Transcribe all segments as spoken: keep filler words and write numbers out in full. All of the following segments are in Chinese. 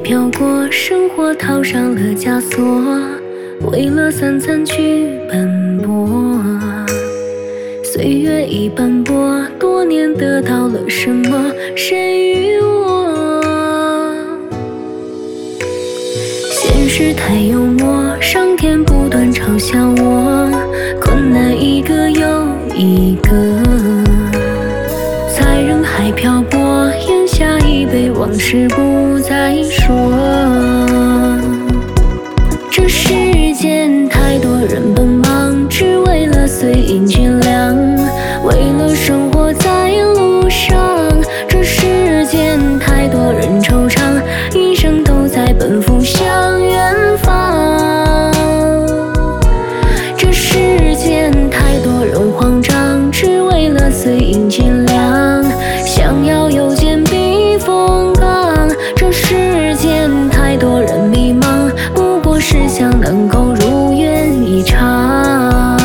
飘过，生活套上了枷锁，为了三餐去奔波。岁月已斑驳，多年得到了什么？谁与我？现实太幽默，上天不断嘲笑我，困难一个又一个，在人海漂泊，咽下一杯往事不再说。这世间太多人奔忙，只为了碎银几两，为了生活在路上。这世间太多人惆怅，一生都在奔赴向远方。这世间太多人慌张，只为了碎银几两，想要有间避风港。这世间太多人迷茫，不过是想能够如愿以偿。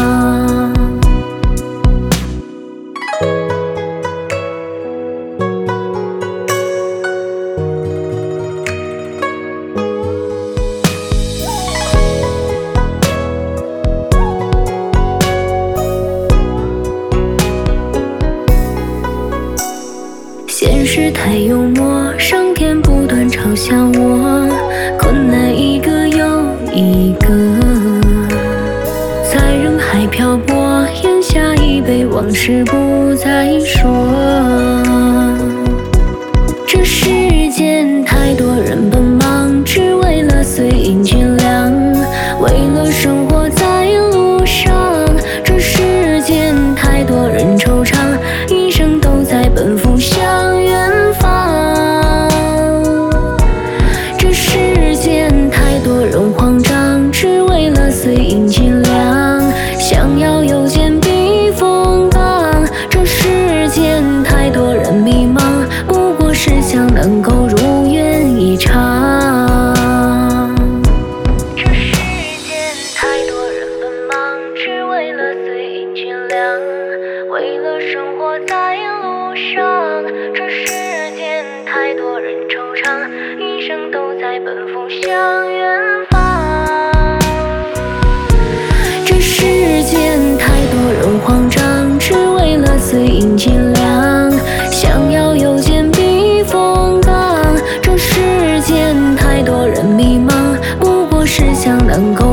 现实太幽默，上天不断嘲笑我，困难一个又一个，在人海漂泊，咽下一杯往事不再说。这世间太多人奔忙，只为了碎银几两，为了生活在路上。这世间太多人惆怅，一生都在奔赴向远方。这世间太多人慌张，只为了碎银几两，想要有间避风港。这世间太多人迷茫，不过是想能够如愿以偿。这世间太多人奔忙，只为了碎银几两，为了生活在路上。这世间太多人惆怅，一生都在奔赴向远方。这世间太多人慌张，只为了碎银几两，想要有间避风港。这世间太多人迷茫，不过是想能够